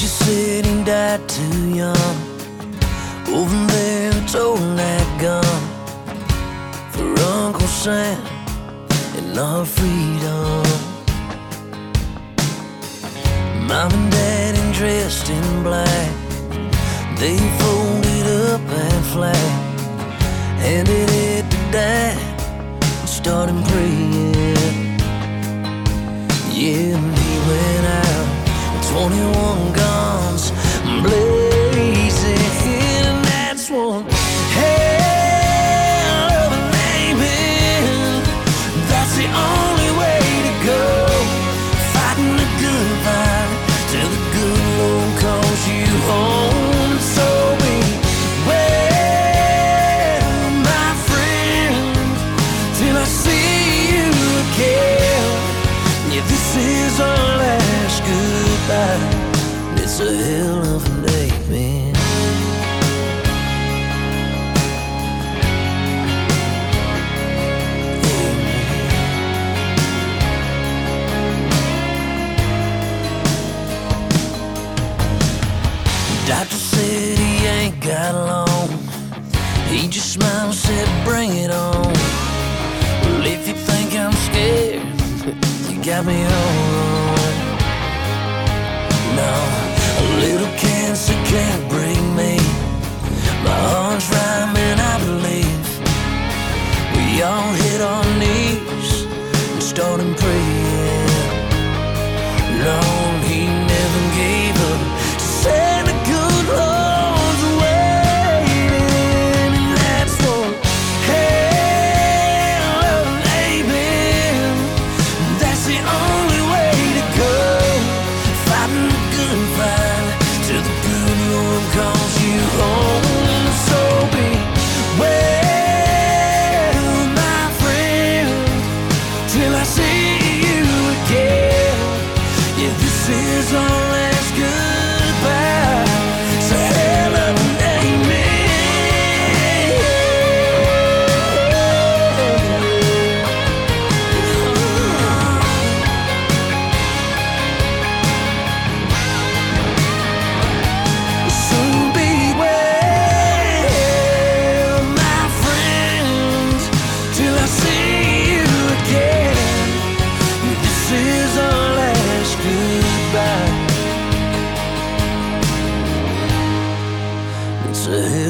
said he died too young. Over there toting that gun for Uncle Sam and our freedom. Mom and Dad dressed in black, they folded up that flag, handed it to Dad and started praying. Yeah, and he went out with 21 guns blazing, and that's one hell of a name. That's the only way to go, fighting the good fight till the good Lord calls you home. So beware, my friend, till I see you again. Yeah, this is our last goodbye. It's a hell of a day, man. Doctor said he ain't got long. He just smiled and said, bring it on. Well, if you think I'm scared, you got me all wrong. No, a little cancer can't break me. My heart's rhyming, I believe. We all hit our knees and started praying. Lord, he never gave up. Said the good Lord's waiting, and that's one hell of an amen. That's the only way to go, fighting the good fight till the good Lord calls you home. So beware, my friend, till I see you again. Yeah, this is our last goodbye. It's a hell of an amen. So beware, my friends, till I see you again. This is our last goodbye. It's a hell